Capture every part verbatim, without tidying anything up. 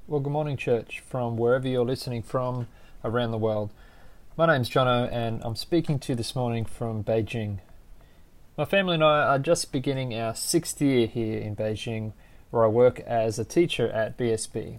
Well, good morning, church, from wherever you're listening from around the world. My name's Jono, and I'm speaking to you this morning from Beijing. My family and I are just beginning our sixth year here in Beijing, where I work as a teacher at B S B.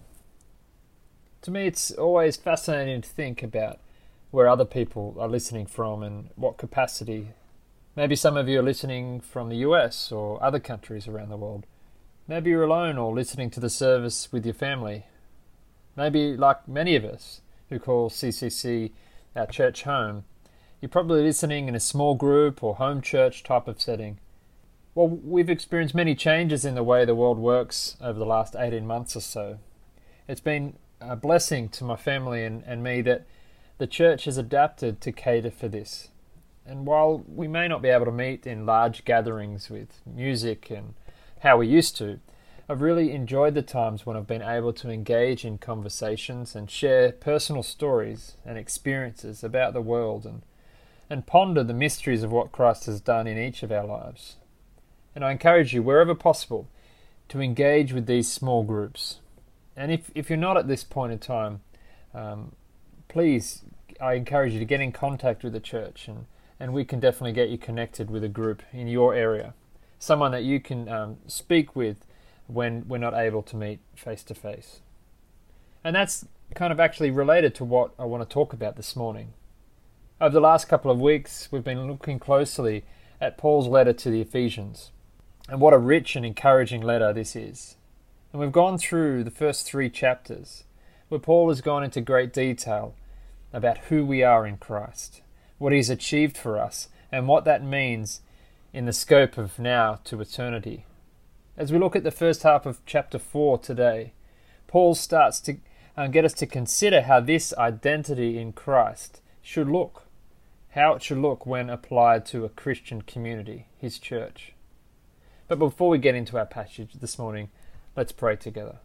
To me, it's always fascinating to think about where other people are listening from and what capacity. Maybe some of you are listening from the U S or other countries around the world. Maybe you're alone or listening to the service with your family. Maybe, like many of us who call C C C our church home, you're probably listening in a small group or home church type of setting. Well, we've experienced many changes in the way the world works over the last eighteen months or so. It's been a blessing to my family and, and me that the church has adapted to cater for this. And while we may not be able to meet in large gatherings with music and how we used to, I've really enjoyed the times when I've been able to engage in conversations and share personal stories and experiences about the world and, and ponder the mysteries of what Christ has done in each of our lives. And I encourage you, wherever possible, to engage with these small groups. And if, if you're not at this point in time, um, please, I encourage you to get in contact with the church, and, and we can definitely get you connected with a group in your area, someone that you can um, speak with when we're not able to meet face to face. And that's kind of actually related to what I want to talk about this morning. Over the last couple of weeks, we've been looking closely at Paul's letter to the Ephesians, and what a rich and encouraging letter this is. And we've gone through the first three chapters, where Paul has gone into great detail about who we are in Christ, what he's achieved for us, and what that means in the scope of now to eternity. As we look at the first half of chapter four today, Paul starts to uh, get us to consider how this identity in Christ should look, how it should look when applied to a Christian community, his church. But before we get into our passage this morning, let's pray together.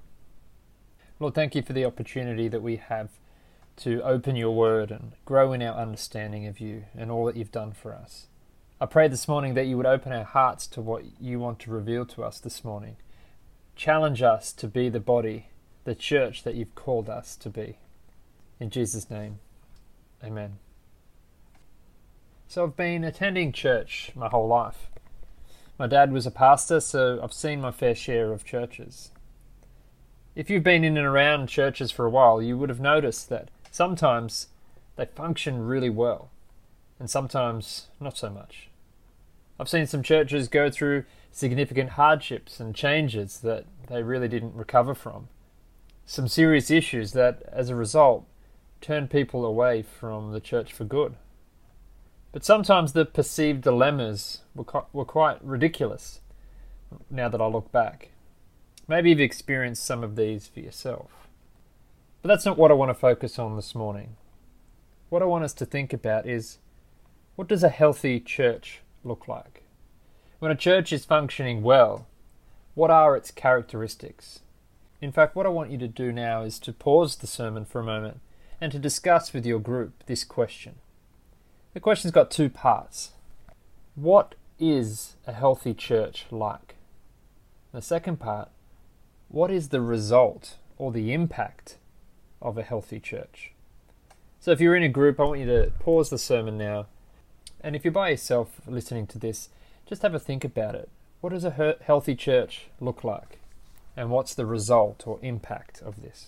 Lord, thank you for the opportunity that we have to open your word and grow in our understanding of you and all that you've done for us. I pray this morning that you would open our hearts to what you want to reveal to us this morning. Challenge us to be the body, the church that you've called us to be. In Jesus' name, amen. So I've been attending church my whole life. My dad was a pastor, so I've seen my fair share of churches. If you've been in and around churches for a while, you would have noticed that sometimes they function really well, and sometimes not so much. I've seen some churches go through significant hardships and changes that they really didn't recover from. Some serious issues that, as a result, turned people away from the church for good. But sometimes the perceived dilemmas were, co- were quite ridiculous, now that I look back. Maybe you've experienced some of these for yourself. But that's not what I want to focus on this morning. What I want us to think about is, what does a healthy church look like? When a church is functioning well, what are its characteristics? In fact, what I want you to do now is to pause the sermon for a moment and to discuss with your group this question. The question's got two parts. What is a healthy church like? The second part, what is the result or the impact of a healthy church? So if you're in a group, I want you to pause the sermon now. And if you're by yourself listening to this, just have a think about it. What does a healthy church look like? And what's the result or impact of this?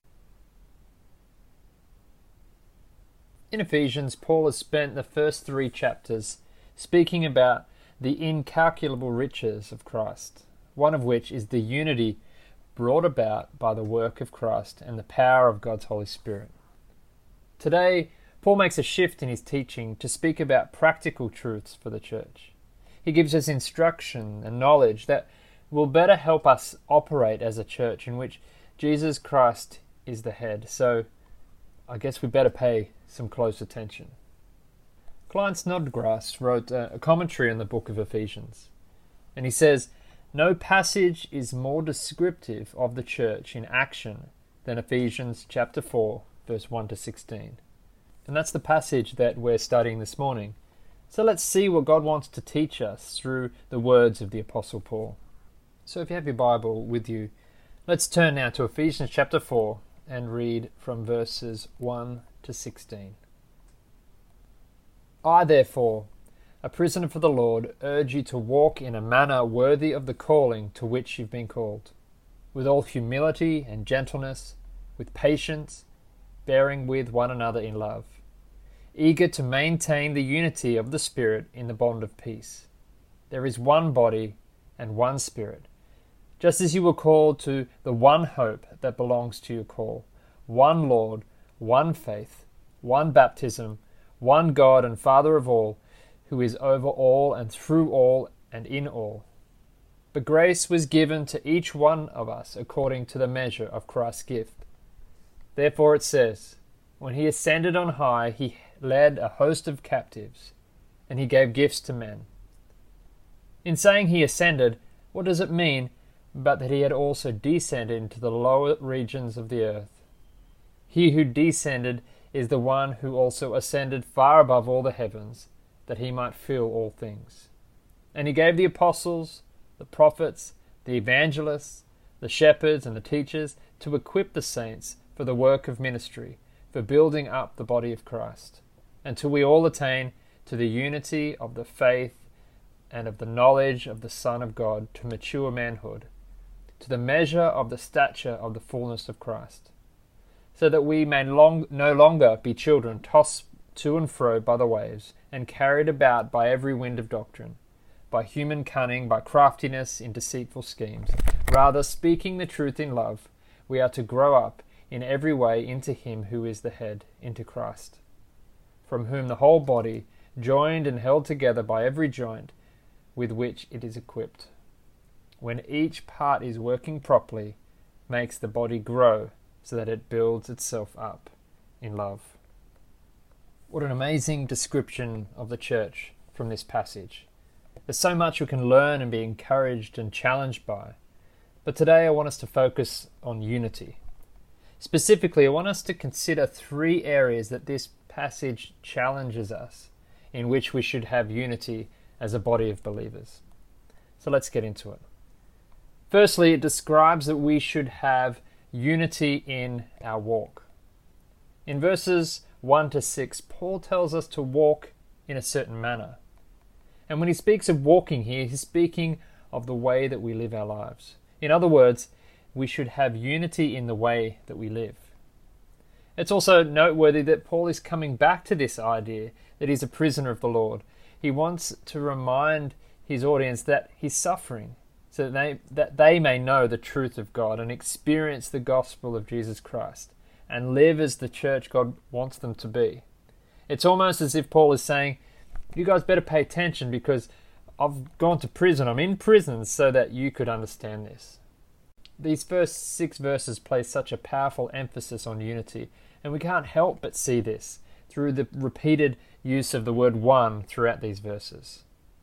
In Ephesians, Paul has spent the first three chapters speaking about the incalculable riches of Christ, one of which is the unity brought about by the work of Christ and the power of God's Holy Spirit. Today, Paul makes a shift in his teaching to speak about practical truths for the church. He gives us instruction and knowledge that will better help us operate as a church in which Jesus Christ is the head. So I guess we better pay some close attention. Klein Snodgrass wrote a commentary on the book of Ephesians, and he says, "No passage is more descriptive of the church in action than Ephesians chapter four, verse one to sixteen. And that's the passage that we're studying this morning. So let's see what God wants to teach us through the words of the Apostle Paul. So if you have your Bible with you, Let's turn now to Ephesians chapter four and read from verses one to sixteen. I, therefore, a prisoner for the Lord, urge you to walk in a manner worthy of the calling to which you've been called, with all humility and gentleness, with patience, bearing with one another in love, eager to maintain the unity of the Spirit in the bond of peace. There is one body and one Spirit, just as you were called to the one hope that belongs to your call, one Lord, one faith, one baptism, one God and Father of all, who is over all and through all and in all. But grace was given to each one of us according to the measure of Christ's gift. Therefore it says, when he ascended on high, he led a host of captives, and he gave gifts to men. In saying he ascended, what does it mean but that he had also descended into the lower regions of the earth? He who descended is the one who also ascended far above all the heavens, that he might fill all things. And he gave the apostles, the prophets, the evangelists, the shepherds, and the teachers to equip the saints for the work of ministry, for building up the body of Christ, until we all attain to the unity of the faith and of the knowledge of the Son of God, to mature manhood, to the measure of the stature of the fullness of Christ, so that we may long, no longer be children tossed to and fro by the waves, and carried about by every wind of doctrine, by human cunning, by craftiness in deceitful schemes. Rather, speaking the truth in love, we are to grow up in every way into him who is the head, into Christ, from whom the whole body, joined and held together by every joint with which it is equipped, when each part is working properly, makes the body grow so that it builds itself up in love. What an amazing description of the church from this passage. There's so much we can learn and be encouraged and challenged by. But today I want us to focus on unity. Specifically, I want us to consider three areas that this passage challenges us, in which we should have unity as a body of believers. So let's get into it. Firstly, it describes that we should have unity in our walk. In verses one to six, Paul tells us to walk in a certain manner. And when he speaks of walking here, he's speaking of the way that we live our lives. In other words, we should have unity in the way that we live. It's also noteworthy that Paul is coming back to this idea that he's a prisoner of the Lord. He wants to remind his audience that he's suffering, so that they, that they may know the truth of God and experience the gospel of Jesus Christ and live as the church God wants them to be. It's almost as if Paul is saying, you guys better pay attention because I've gone to prison. I'm in prison so that you could understand this. These first six verses place such a powerful emphasis on unity, and we can't help but see this through the repeated use of the word one throughout these verses.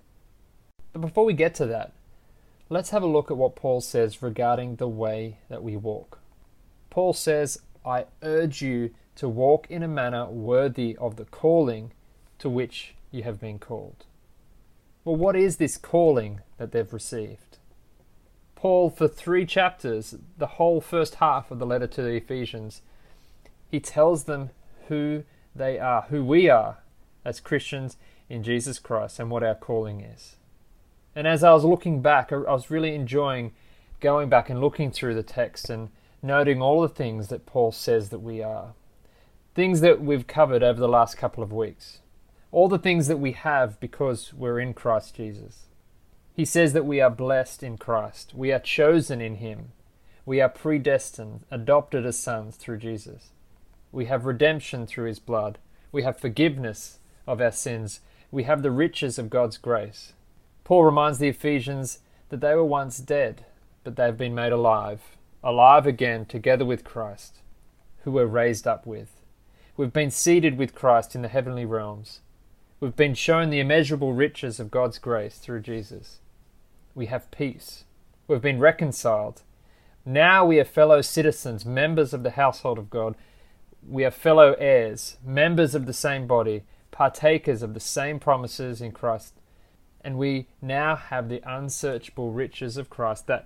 But before we get to that, let's have a look at what Paul says regarding the way that we walk. Paul says, I urge you to walk in a manner worthy of the calling to which you have been called. Well, what is this calling that they've received? Paul, for three chapters, the whole first half of the letter to the Ephesians, he tells them who they are, who we are as Christians in Jesus Christ and what our calling is. And as I was looking back, I was really enjoying going back and looking through the text and noting all the things that Paul says that we are. Things that we've covered over the last couple of weeks. All the things that we have because we're in Christ Jesus. He says that we are blessed in Christ. We are chosen in him. We are predestined, adopted as sons through Jesus. We have redemption through his blood. We have forgiveness of our sins. We have the riches of God's grace. Paul reminds the Ephesians that they were once dead, but they have been made alive, alive again together with Christ, who we're raised up with. We've been seated with Christ in the heavenly realms. We've been shown the immeasurable riches of God's grace through Jesus. We have peace. We've been reconciled. Now we are fellow citizens, members of the household of God. We are fellow heirs, members of the same body, partakers of the same promises in Christ. And we now have the unsearchable riches of Christ, that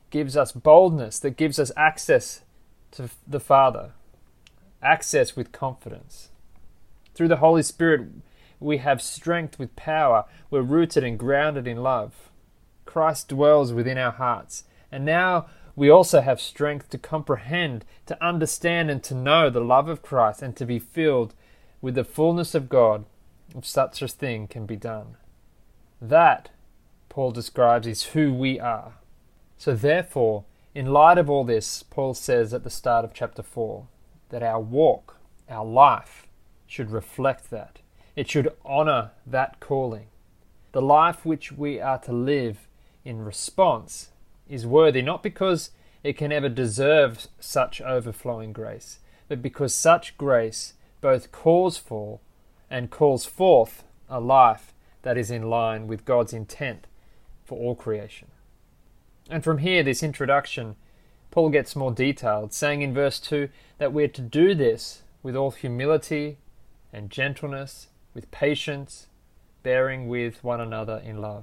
gives us boldness, that gives us access to the Father, access with confidence. Through the Holy Spirit, we have strength with power. We're rooted and grounded in love. Christ dwells within our hearts. And now we also have strength to comprehend, to understand, and to know the love of Christ, and to be filled with the fullness of God, if such a thing can be done. That, Paul describes, is who we are. So therefore, in light of all this, Paul says at the start of chapter four, that our walk, our life, should reflect that. It should honour that calling. The life which we are to live in response is worthy, not because it can ever deserve such overflowing grace, but because such grace both calls for and calls forth a life that is in line with God's intent for all creation. And from here, this introduction, Paul gets more detailed, saying in verse two that we're to do this with all humility and gentleness, with patience, bearing with one another in love.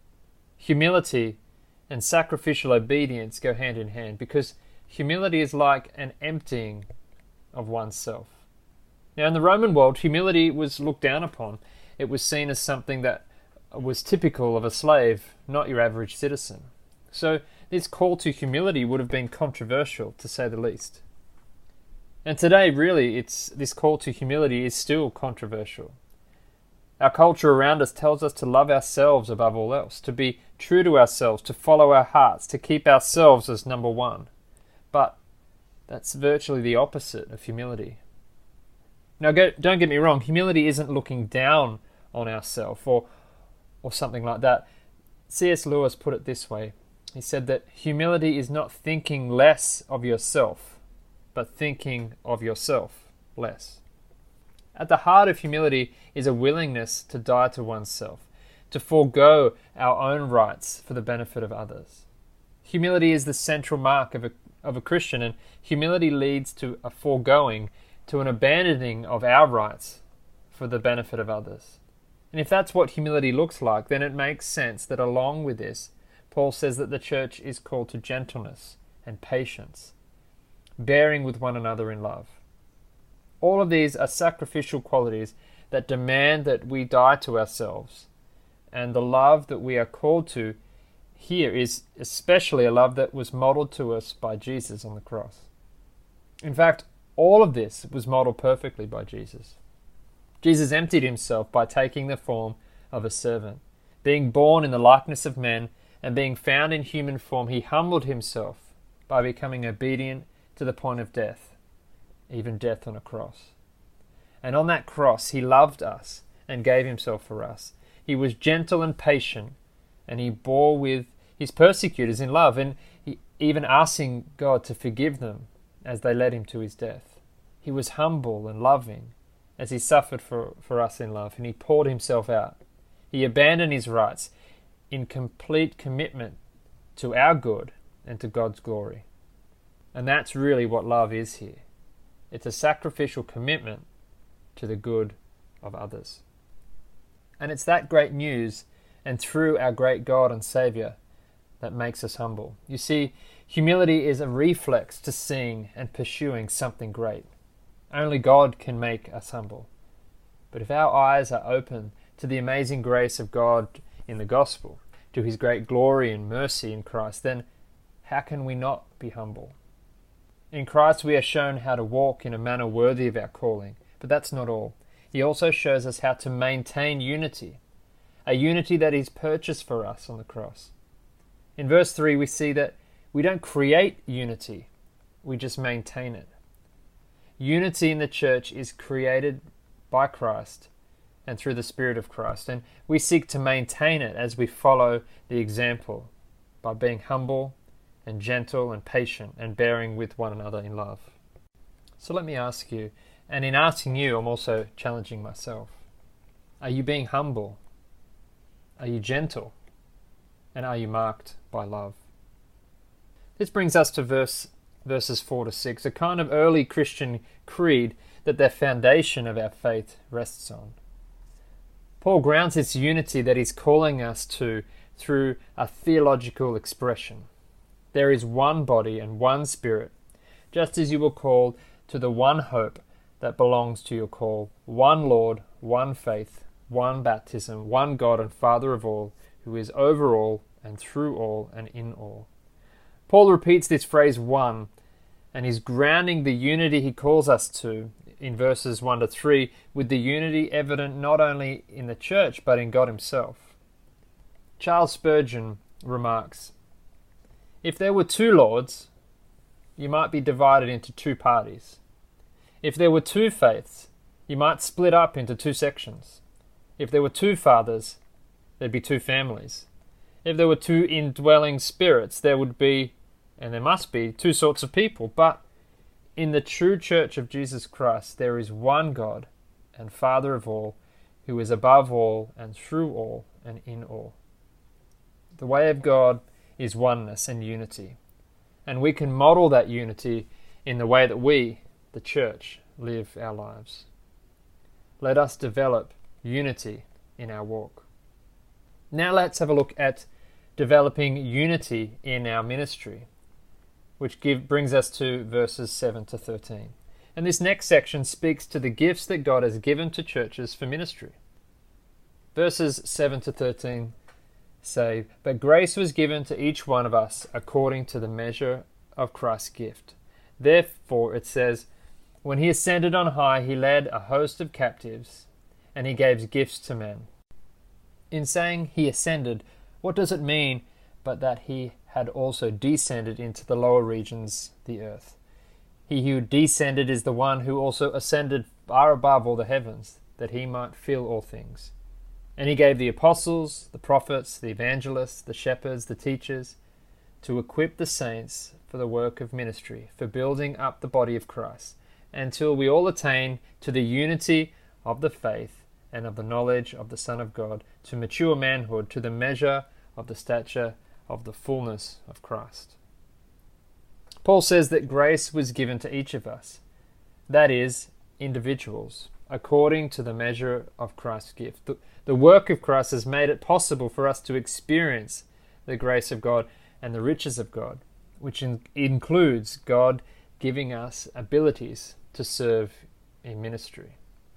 Humility and sacrificial obedience go hand in hand, because humility is like an emptying of oneself. Now, in the Roman world, humility was looked down upon. It was seen as something that was typical of a slave, not your average citizen. So this call to humility would have been controversial, to say the least. And today, really, it's this call to humility is still controversial. Our culture around us tells us to love ourselves above all else, to be true to ourselves, to follow our hearts, to keep ourselves as number one. But that's virtually the opposite of humility. Now, go, don't get me wrong, humility isn't looking down on ourselves or, or something like that. C S Lewis put it this way. He said that humility is not thinking less of yourself, but thinking of yourself less. At the heart of humility is a willingness to die to oneself, to forego our own rights for the benefit of others. Humility is the central mark of a, of a Christian, and humility leads to a foregoing, to an abandoning of our rights for the benefit of others. And if that's what humility looks like, then it makes sense that along with this, Paul says that the church is called to gentleness and patience, bearing with one another in love. All of these are sacrificial qualities that demand that we die to ourselves. And the love that we are called to here is especially a love that was modeled to us by Jesus on the cross. In fact, all of this was modeled perfectly by Jesus. Jesus emptied himself by taking the form of a servant. Being born in the likeness of men and being found in human form, he humbled himself by becoming obedient to the point of death, even death on a cross. And on that cross, he loved us and gave himself for us. He was gentle and patient, and he bore with his persecutors in love, and he, even asking God to forgive them as they led him to his death. He was humble and loving as he suffered for, for us in love, and he poured himself out. He abandoned his rights in complete commitment to our good and to God's glory. And that's really what love is here. It's a sacrificial commitment to the good of others. And it's that great news, and through our great God and Saviour, that makes us humble. You see, humility is a reflex to seeing and pursuing something great. Only God can make us humble. But if our eyes are open to the amazing grace of God in the gospel, to his great glory and mercy in Christ, then how can we not be humble? In Christ we are shown how to walk in a manner worthy of our calling, but that's not all. He also shows us how to maintain unity, a unity that is purchased for us on the cross. In verse three we see that we don't create unity, we just maintain it. Unity in the church is created by Christ and through the Spirit of Christ, and we seek to maintain it as we follow the example by being humble and gentle and patient and bearing with one another in love. So let me ask you, and in asking you, I'm also challenging myself. Are you being humble? Are you gentle? And are you marked by love? This brings us to verse verses four to six, a kind of early Christian creed that the foundation of our faith rests on. Paul grounds this unity that he's calling us to through a theological expression. There is one body and one Spirit, just as you were called to the one hope that belongs to your call, one Lord, one faith, one baptism, one God and Father of all, who is over all and through all and in all. Paul repeats this phrase one, and he's grounding the unity he calls us to in verses one to three with the unity evident not only in the church but in God himself. Charles Spurgeon remarks, "If there were two Lords, you might be divided into two parties. If there were two faiths, you might split up into two sections. If there were two fathers, there'd be two families. If there were two indwelling spirits, there would be, and there must be, two sorts of people. But in the true church of Jesus Christ, there is one God and Father of all, who is above all and through all and in all." The way of God is oneness and unity, and we can model that unity in the way that we, the church, live our lives. Let us develop unity in our walk. Now let's have a look at developing unity in our ministry, which give, brings us to verses seven to thirteen. And this next section speaks to the gifts that God has given to churches for ministry. Verses seven to thirteen say, "But grace was given to each one of us according to the measure of Christ's gift. Therefore," it says, "when he ascended on high, he led a host of captives, and he gave gifts to men." In saying he ascended, what does it mean but that he had also descended into the lower regions, the earth? He who descended is the one who also ascended far above all the heavens, that he might fill all things. And he gave the apostles, the prophets, the evangelists, the shepherds, the teachers, to equip the saints for the work of ministry, for building up the body of Christ, until we all attain to the unity of the faith and of the knowledge of the Son of God, to mature manhood, to the measure of the stature of the fullness of Christ. Paul says that grace was given to each of us, that is, individuals, according to the measure of Christ's gift. The, the work of Christ has made it possible for us to experience the grace of God and the riches of God, which in, includes God giving us abilities to serve in ministry.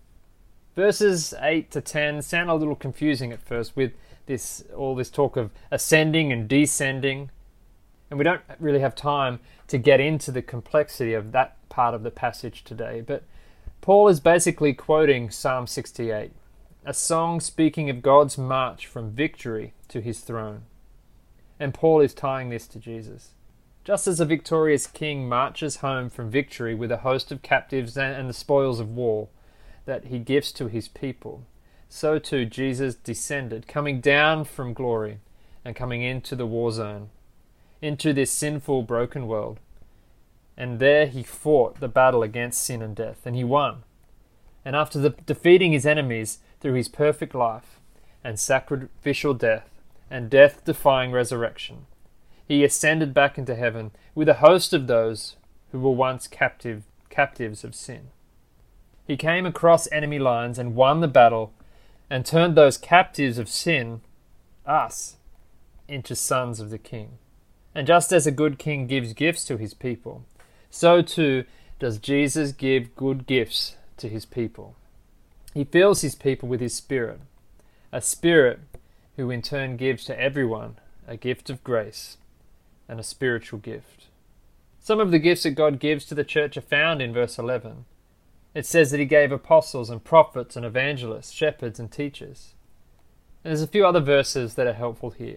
Verses eight to ten sound a little confusing at first with this all this talk of ascending and descending, and we don't really have time to get into the complexity of that part of the passage today, but Paul is basically quoting Psalm sixty-eight, a song speaking of God's march from victory to his throne. And Paul is tying this to Jesus. Just as a victorious king marches home from victory with a host of captives and the spoils of war that he gives to his people, so too Jesus descended, coming down from glory and coming into the war zone, into this sinful, broken world. And there he fought the battle against sin and death, and he won. And after the, defeating his enemies through his perfect life and sacrificial death and death-defying resurrection, he ascended back into heaven with a host of those who were once captive, captives of sin. He came across enemy lines and won the battle and turned those captives of sin, us, into sons of the King. And just as a good king gives gifts to his people, so too does Jesus give good gifts to his people. He fills his people with his Spirit, a Spirit who in turn gives to everyone a gift of grace and a spiritual gift. Some of the gifts that God gives to the church are found in verse eleven. It says that he gave apostles and prophets and evangelists, shepherds and teachers. And there's a few other verses that are helpful here.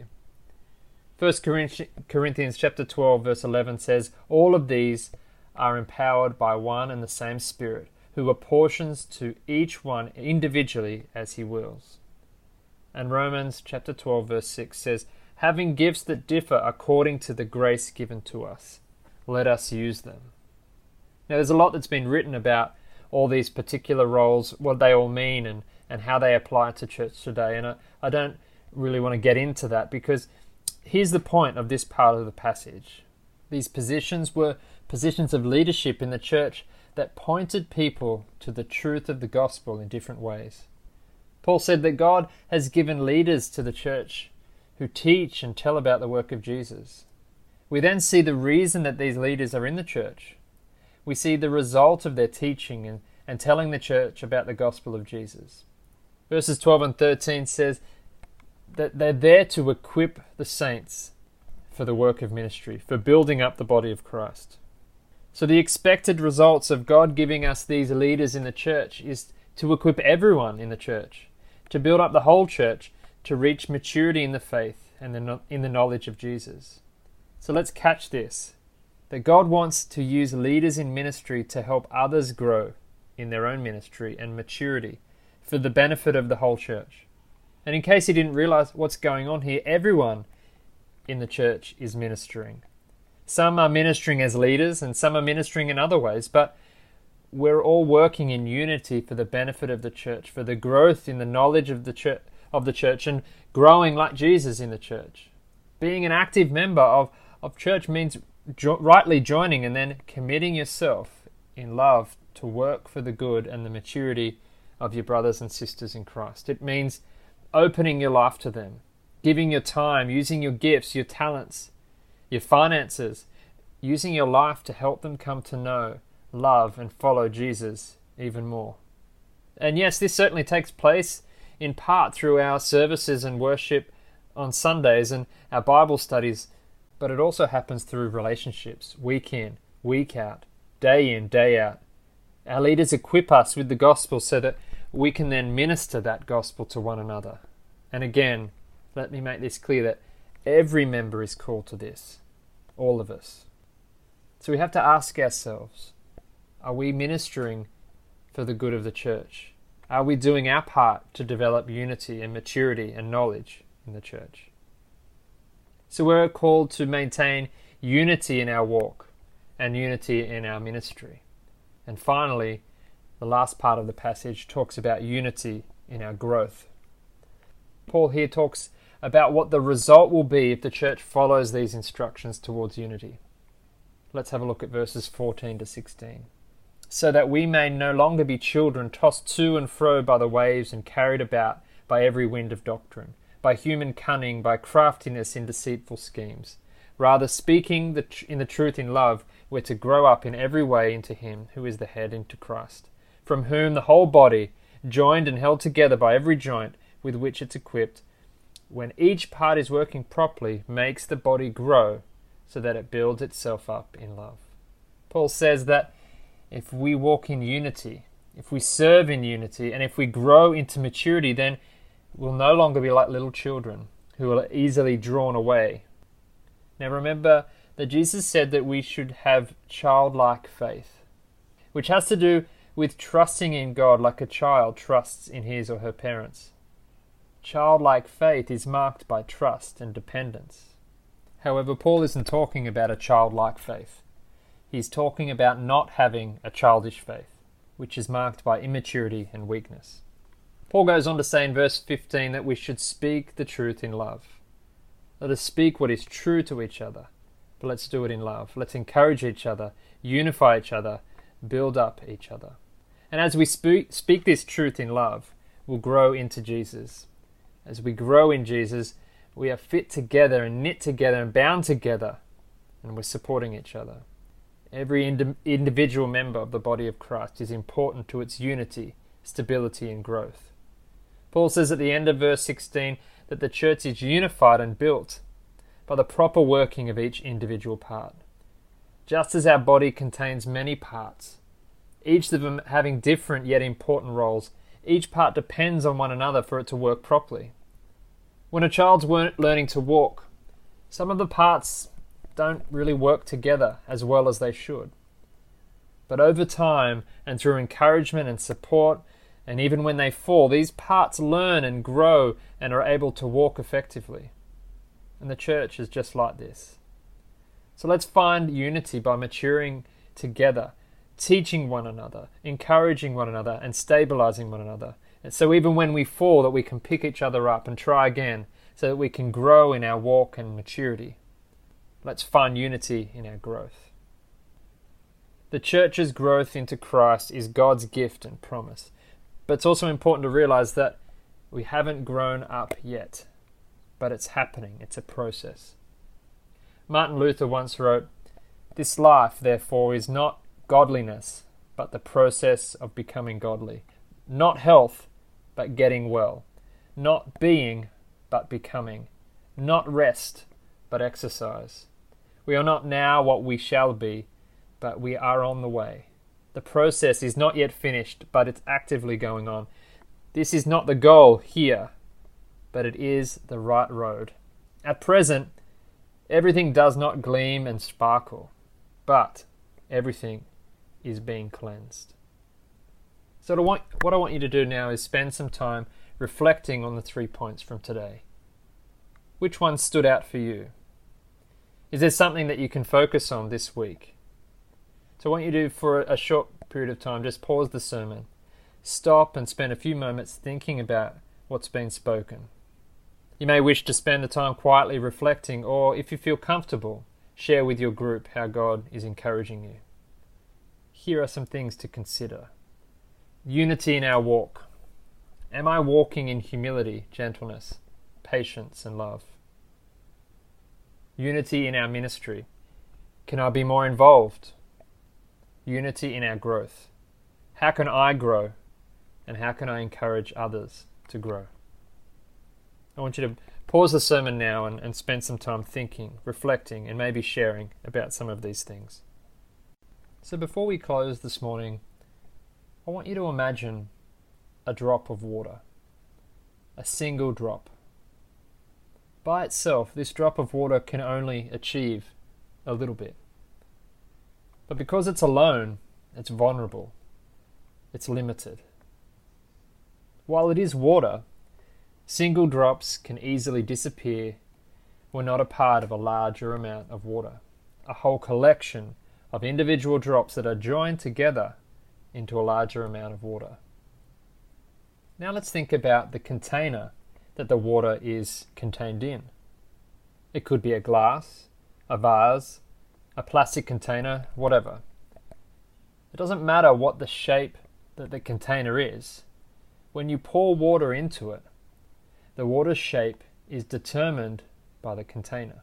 First Corinthians chapter twelve verse eleven says, "All of these are empowered by one and the same Spirit, who apportions to each one individually as he wills." And Romans chapter twelve verse six says, "Having gifts that differ according to the grace given to us, let us use them." Now there's a lot that's been written about all these particular roles, what they all mean and, and how they apply to church today. And I, I don't really want to get into that, because here's the point of this part of the passage. These positions were positions of leadership in the church that pointed people to the truth of the gospel in different ways. Paul said that God has given leaders to the church who teach and tell about the work of Jesus. We then see the reason that these leaders are in the church. We see the result of their teaching and, and telling the church about the gospel of Jesus. Verses twelve and thirteen says that they're there to equip the saints for the work of ministry, for building up the body of Christ. So the expected results of God giving us these leaders in the church is to equip everyone in the church, to build up the whole church, to reach maturity in the faith and in the knowledge of Jesus. So let's catch this, that God wants to use leaders in ministry to help others grow in their own ministry and maturity for the benefit of the whole church. And in case you didn't realize what's going on here, everyone in the church is ministering. Some are ministering as leaders and some are ministering in other ways, but we're all working in unity for the benefit of the church, for the growth in the knowledge of the church, of the church and growing like Jesus in the church. Being an active member of, of church means jo- rightly joining and then committing yourself in love to work for the good and the maturity of your brothers and sisters in Christ. It means opening your life to them, giving your time, using your gifts, your talents, your finances, using your life to help them come to know, love, and follow Jesus even more. And yes, this certainly takes place in part through our services and worship on Sundays and our Bible studies, but it also happens through relationships, week in, week out, day in, day out. Our leaders equip us with the gospel so that we can then minister that gospel to one another. And again, let me make this clear that every member is called to this, all of us. So we have to ask ourselves, are we ministering for the good of the church? Are we doing our part to develop unity and maturity and knowledge in the church? So we're called to maintain unity in our walk and unity in our ministry. And finally, the last part of the passage talks about unity in our growth. Paul here talks about what the result will be if the church follows these instructions towards unity. Let's have a look at verses fourteen to sixteen. So that we may no longer be children tossed to and fro by the waves and carried about by every wind of doctrine, by human cunning, by craftiness in deceitful schemes. Rather, speaking the tr- in the truth in love, we're to grow up in every way into Him who is the head, into Christ, from whom the whole body, joined and held together by every joint with which it's equipped, when each part is working properly, makes the body grow so that it builds itself up in love. Paul says that if we walk in unity, if we serve in unity, and if we grow into maturity, then we'll no longer be like little children who are easily drawn away. Now remember that Jesus said that we should have childlike faith, which has to do with trusting in God like a child trusts in his or her parents. Childlike faith is marked by trust and dependence. However, Paul isn't talking about a childlike faith. He's talking about not having a childish faith, which is marked by immaturity and weakness. Paul goes on to say in verse fifteen that we should speak the truth in love. Let us speak what is true to each other, but let's do it in love. Let's encourage each other, unify each other, build up each other. And as we speak, speak this truth in love, we'll grow into Jesus. As we grow in Jesus, we are fit together and knit together and bound together, and we're supporting each other. Every ind- individual member of the body of Christ is important to its unity, stability, and growth. Paul says at the end of verse sixteen that the church is unified and built by the proper working of each individual part. Just as our body contains many parts, each of them having different yet important roles, each part depends on one another for it to work properly. When a child's learning to walk, some of the parts don't really work together as well as they should. But over time, and through encouragement and support, and even when they fall, these parts learn and grow and are able to walk effectively. And the church is just like this. So let's find unity by maturing together, teaching one another, encouraging one another, and stabilizing one another. And so even when we fall, that we can pick each other up and try again, so that we can grow in our walk and maturity. Let's find unity in our growth. The church's growth into Christ is God's gift and promise. But it's also important to realize that we haven't grown up yet. But it's happening. It's a process. Martin Luther once wrote, "This life, therefore, is not godliness, but the process of becoming godly. Not health, but getting well. Not being, but becoming. Not rest, but exercise. We are not now what we shall be, but we are on the way. The process is not yet finished, but it's actively going on. This is not the goal here, but it is the right road. At present, everything does not gleam and sparkle, but everything is being cleansed." So what I want you to do now is spend some time reflecting on the three points from today. Which one stood out for you? Is there something that you can focus on this week? So I want you to, for a short period of time, just pause the sermon, stop and spend a few moments thinking about what's been spoken. You may wish to spend the time quietly reflecting, or if you feel comfortable, share with your group how God is encouraging you. Here are some things to consider. Unity in our walk. Am I walking in humility, gentleness, patience, and love? Unity in our ministry. Can I be more involved? Unity in our growth. How can I grow? And how can I encourage others to grow? I want you to pause the sermon now and, and spend some time thinking, reflecting, and maybe sharing about some of these things. So before we close this morning, I want you to imagine a drop of water, a single drop. By itself, this drop of water can only achieve a little bit. But because it's alone, it's vulnerable, it's limited. While it is water, single drops can easily disappear when not a part of a larger amount of water, a whole collection of individual drops that are joined together into a larger amount of water. Now let's think about the container that the water is contained in. It could be a glass, a vase, a plastic container, whatever. It doesn't matter what the shape that the container is. When you pour water into it, the water's shape is determined by the container.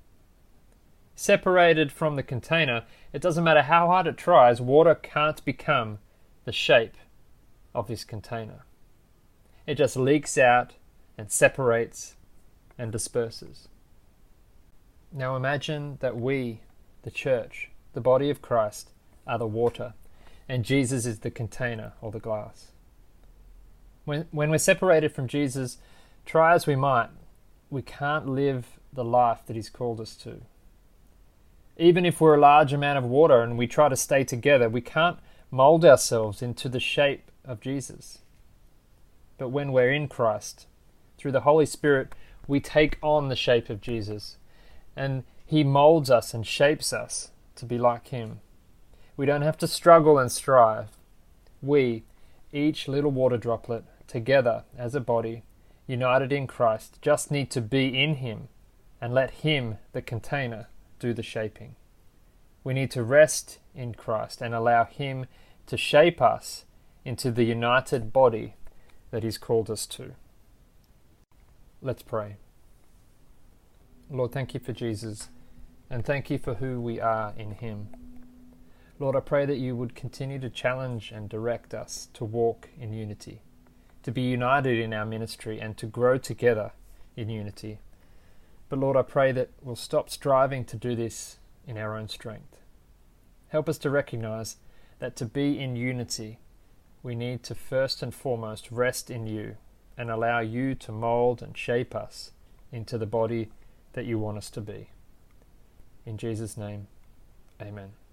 Separated from the container, it doesn't matter how hard it tries, water can't become the shape of this container. It just leaks out and separates and disperses. Now imagine that we, the church, the body of Christ, are the water, and Jesus is the container or the glass. When, when we're separated from Jesus, try as we might, we can't live the life that He's called us to. Even if we're a large amount of water and we try to stay together, we can't mold ourselves into the shape of Jesus. But when we're in Christ, through the Holy Spirit, we take on the shape of Jesus, and He molds us and shapes us to be like Him. We don't have to struggle and strive. We, each little water droplet, together as a body, united in Christ, just need to be in Him and let Him, the container, do the shaping. We need to rest in Christ and allow Him to shape us into the united body that He's called us to. Let's pray. Lord, thank You for Jesus, and thank You for who we are in Him. Lord, I pray that You would continue to challenge and direct us to walk in unity, to be united in our ministry, and to grow together in unity. But Lord, I pray that we'll stop striving to do this in our own strength. Help us to recognize that to be in unity, we need to first and foremost rest in You and allow You to mold and shape us into the body that You want us to be. In Jesus' name, amen.